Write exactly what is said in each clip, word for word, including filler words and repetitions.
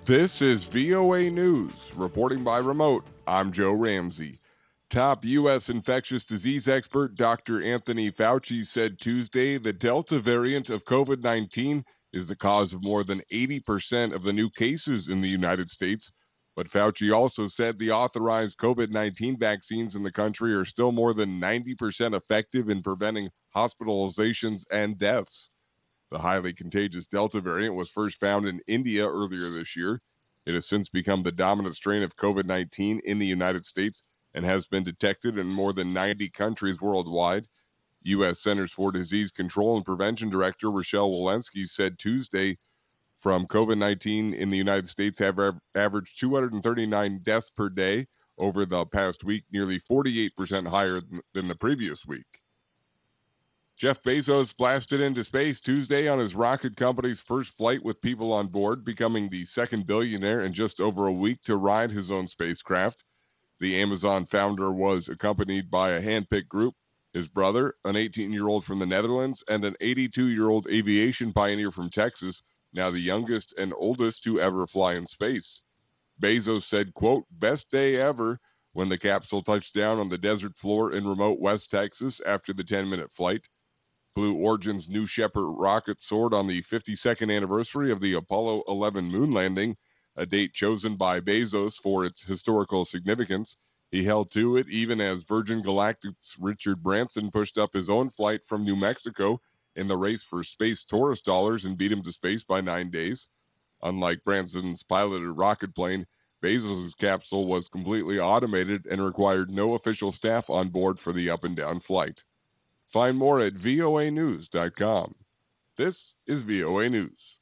This is V O A News. Reporting by remote, I'm Joe Ramsey. Top U S infectious disease expert Doctor Anthony Fauci said Tuesday the Delta variant of COVID nineteen is the cause of more than eighty percent of the new cases in the United States. But Fauci also said the authorized COVID nineteen vaccines in the country are still more than ninety percent effective in preventing hospitalizations and deaths. The highly contagious Delta variant was first found in India earlier this year. It has since become the dominant strain of COVID nineteen in the United States and has been detected in more than ninety countries worldwide. U S. Centers for Disease Control and Prevention Director Rochelle Walensky said Tuesday from COVID nineteen in the United States have averaged two hundred thirty-nine deaths per day over the past week, nearly forty-eight percent higher than the previous week. Jeff Bezos blasted into space Tuesday on his rocket company's first flight with people on board, becoming the second billionaire in just over a week to ride his own spacecraft. The Amazon founder was accompanied by a handpicked group, his brother, an eighteen-year-old from the Netherlands, and an eighty-two-year-old aviation pioneer from Texas, now the youngest and oldest to ever fly in space. Bezos said, quote, "Best day ever," when the capsule touched down on the desert floor in remote West Texas after the ten-minute flight. Blue Origin's New Shepard rocket soared on the fifty-second anniversary of the Apollo eleven moon landing, a date chosen by Bezos for its historical significance. He held to it even as Virgin Galactic's Richard Branson pushed up his own flight from New Mexico in the race for space tourist dollars and beat him to space by nine days. Unlike Branson's piloted rocket plane, Bezos' capsule was completely automated and required no official staff on board for the up and down flight. Find more at V O A news dot com. This is V O A News.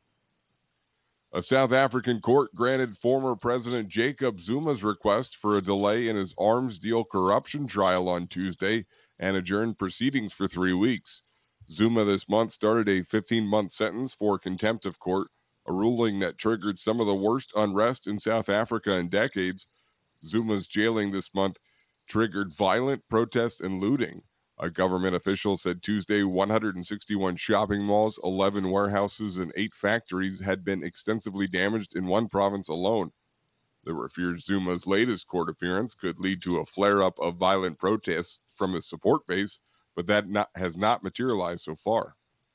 A South African court granted former President Jacob Zuma's request for a delay in his arms deal corruption trial on Tuesday and adjourned proceedings for three weeks. Zuma this month started a fifteen-month sentence for contempt of court, a ruling that triggered some of the worst unrest in South Africa in decades. Zuma's jailing this month triggered violent protests and looting. A government official said Tuesday one hundred sixty-one shopping malls, eleven warehouses, and eight factories had been extensively damaged in one province alone. There were fears Zuma's latest court appearance could lead to a flare-up of violent protests from his support base, but that not, has not materialized so far.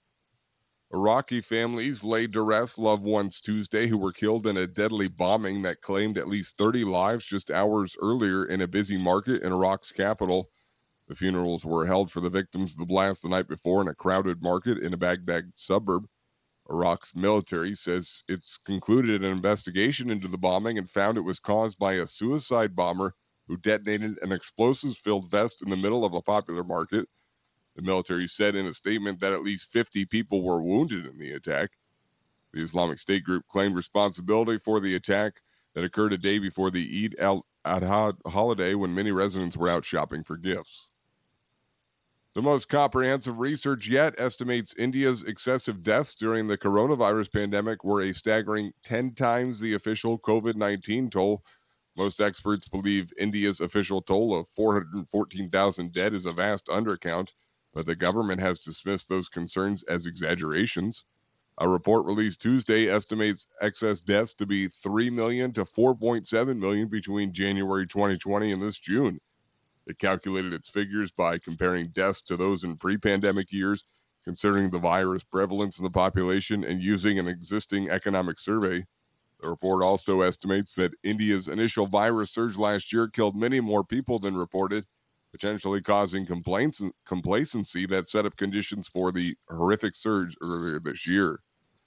Iraqi families laid to rest loved ones Tuesday who were killed in a deadly bombing that claimed at least thirty lives just hours earlier in a busy market in Iraq's capital. The funerals were held for the victims of the blast the night before in a crowded market in a Baghdad suburb. Iraq's military says it's concluded an investigation into the bombing and found it was caused by a suicide bomber who detonated an explosives-filled vest in the middle of a popular market. The military said in a statement that at least fifty people were wounded in the attack. The Islamic State group claimed responsibility for the attack that occurred a day before the Eid al-Adha holiday when many residents were out shopping for gifts. The most comprehensive research yet estimates India's excessive deaths during the coronavirus pandemic were a staggering ten times the official COVID nineteen toll. Most experts believe India's official toll of four hundred fourteen thousand dead is a vast undercount, but the government has dismissed those concerns as exaggerations. A report released Tuesday estimates excess deaths to be three million to four point seven million between January twenty twenty and this June. It calculated its figures by comparing deaths to those in pre-pandemic years, considering the virus prevalence in the population and using an existing economic survey. The report also estimates that India's initial virus surge last year killed many more people than reported, potentially causing complacency that set up conditions for the horrific surge earlier this year.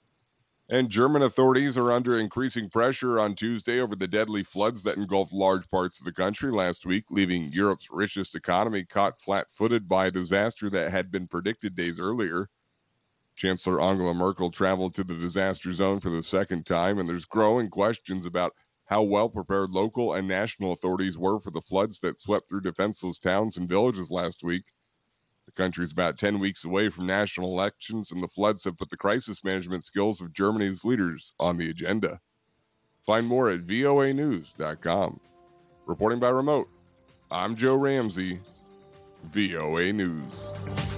And German authorities are under increasing pressure on Tuesday over the deadly floods that engulfed large parts of the country last week, leaving Europe's richest economy caught flat-footed by a disaster that had been predicted days earlier. Chancellor Angela Merkel traveled to the disaster zone for the second time, and there's growing questions about how well prepared local and national authorities were for the floods that swept through defenseless towns and villages last week. The country is about ten weeks away from national elections, and the floods have put the crisis management skills of Germany's leaders on the agenda. Find more at V O A news dot com. Reporting by remote, I'm Joe Ramsey, V O A News.